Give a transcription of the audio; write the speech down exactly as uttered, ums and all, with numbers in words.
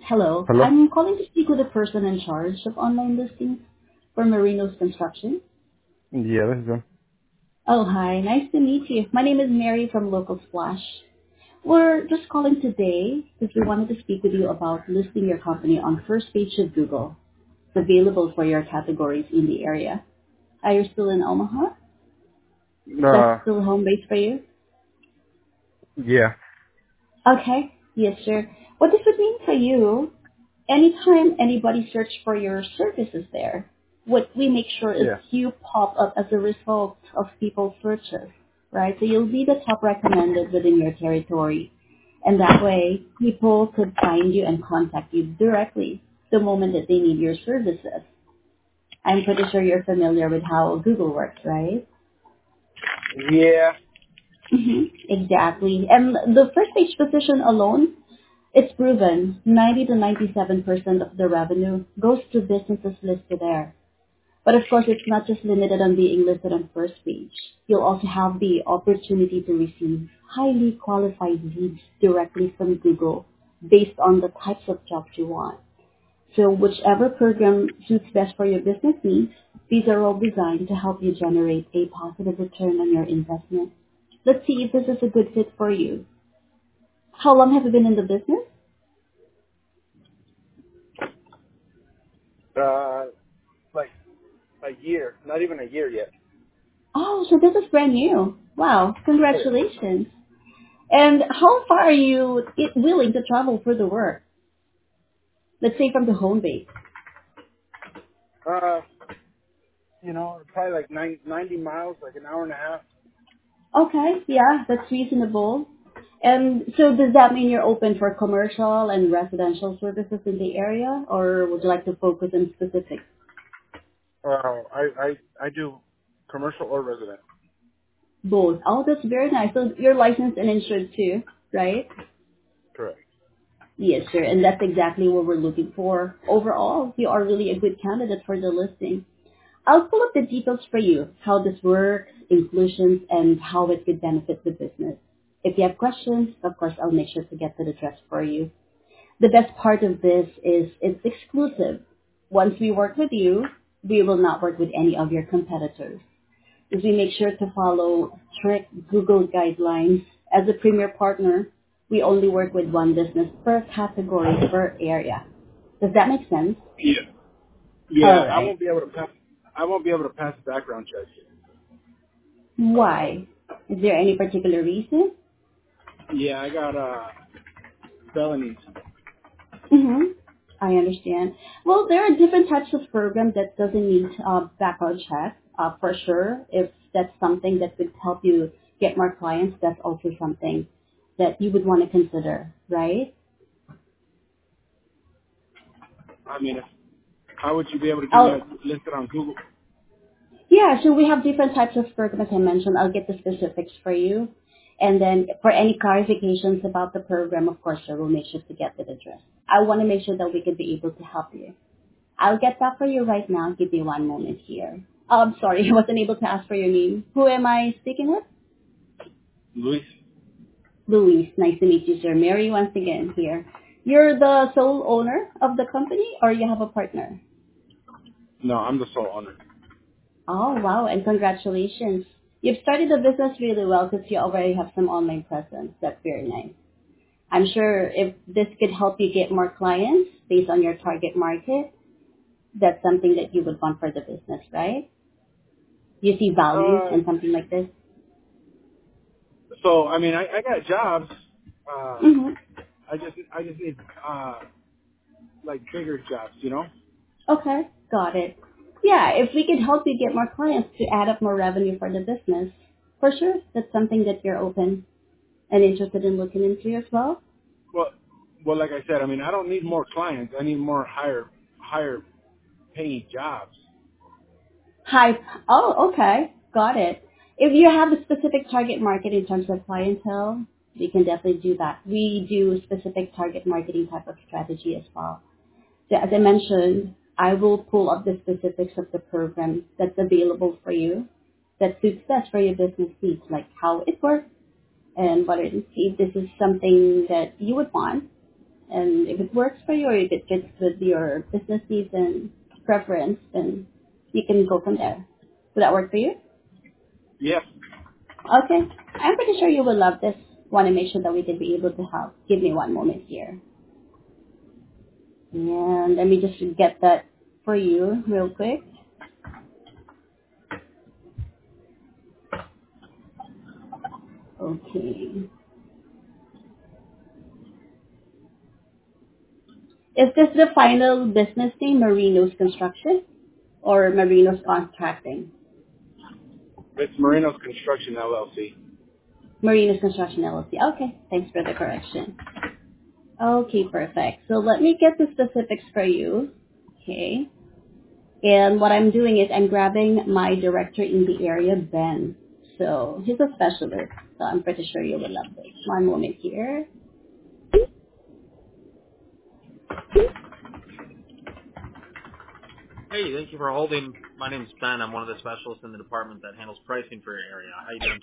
Hello. Hello? I'm calling to speak with the person in charge of online listings for Marino's Construction. Yeah, this is him. Oh, hi. Nice to meet you. My name is Mary from Local Splash. We're just calling today because we wanted to speak with you about listing your company on first page of Google. It's available for your categories in the area. Are you still in Omaha? That's Uh, still home base for you? yeah. Okay. Yes, sir. What this would mean for you, anytime anybody search for your services there, what we make sure is Yeah. you pop up as a result of people's searches, right? So you'll be the top recommended within your territory. And that way, people could find you and contact you directly the moment that they need your services. I'm pretty sure you're familiar with how Google works, right? Yeah. hmm Exactly. And the first page position alone, it's proven ninety to ninety-seven percent of the revenue goes to businesses listed there. But of course, it's not just limited on being listed on first page. You'll also have the opportunity to receive highly qualified leads directly from Google based on the types of jobs you want. So whichever program suits best for your business needs, these are all designed to help you generate a positive return on your investment. Let's see if this is a good fit for you. How long have you been in the business? Uh, like a year. Not even a year yet. Oh, so this is brand new. Wow, Oh, yeah. congratulations. And how far are you i- willing to travel for the work? Let's say from the home base. Uh, you know, probably like nine, ninety miles, like an hour and a half. Okay, yeah, that's reasonable. And so does that mean you're open for commercial and residential services in the area, or would you like to focus on specific? Uh, I, I, I do commercial or resident. Both. Oh, that's very nice. So you're licensed and insured too, right? Correct. Yes, sir. And that's exactly what we're looking for. Overall, you are really a good candidate for the listing. I'll pull up the details for you, how this works, inclusions, and how it could benefit the business. If you have questions, of course, I'll make sure to get to the address for you. The best part of this is it's exclusive. Once we work with you, we will not work with any of your competitors. As we make sure to follow strict Google guidelines. As a premier partner, we only work with one business per category per area. Does that make sense? Yeah. All Yeah, I right. won't be able to pass, I won't be able to pass the background check. Why? Is there any particular reason? Yeah, I got, uh, felonies. Mm-hmm. I understand. Well, there are different types of programs that doesn't need uh, background check, uh, for sure. If that's something that would help you get more clients, that's also something that you would want to consider, right? I mean, if, how would you be able to get me I'll, listed on Google? yeah, so we have different types of programs, as I mentioned. I'll get the specifics for you. And then for any clarifications about the program, of course, I will make sure to get the address. I want to make sure that we can be able to help you. I'll get that for you right now. Give me one moment here. Oh, I'm sorry, I wasn't able to ask for your name. Who am I speaking with? Luis? Luis. Nice to meet you, sir. Mary once again here. You're the sole owner of the company or you have a partner? No, I'm the sole owner. Oh, wow, and congratulations. You've started the business really well because you already have some online presence. That's very nice. I'm sure if this could help you get more clients based on your target market, that's something that you would want for the business, right? You see value Uh, in something like this? So I mean, I, I got jobs. Uh, Mm-hmm. I just I just need uh, like bigger jobs, you know. Okay, got it. Yeah, if we could help you get more clients to add up more revenue for the business, for sure, that's something that you're open and interested in looking into as well. Well, well, like I said, I mean, I don't need more clients. I need more higher higher paying jobs. Hi. Oh, okay, got it. If you have a specific target market in terms of clientele, we can definitely do that. We do specific target marketing type of strategy as well. So as I mentioned, I will pull up the specifics of the program that's available for you that suits best for your business needs, like how it works, and whether to see if this is something that you would want. And if it works for you or if it fits with your business needs and preference, then you can go from there. Would that work for you? Yes. Okay. I'm pretty sure you will love this. Want to make sure that we can be able to help. Give me one moment here. And let me just get that for you real quick. Okay. Is this the final business name, Marinos Construction or Marinos Contracting? It's Marino's Construction L L C. Marinos Construction L L C. Okay. Thanks for the correction. Okay, perfect. So let me get the specifics for you. Okay. And what I'm doing is I'm grabbing my director in the area, Ben. So he's a specialist. So I'm pretty sure you will love this. One moment here. Hey, thank you for holding. My name's Ben. I'm one of the specialists in the department that handles pricing for your area. How you doing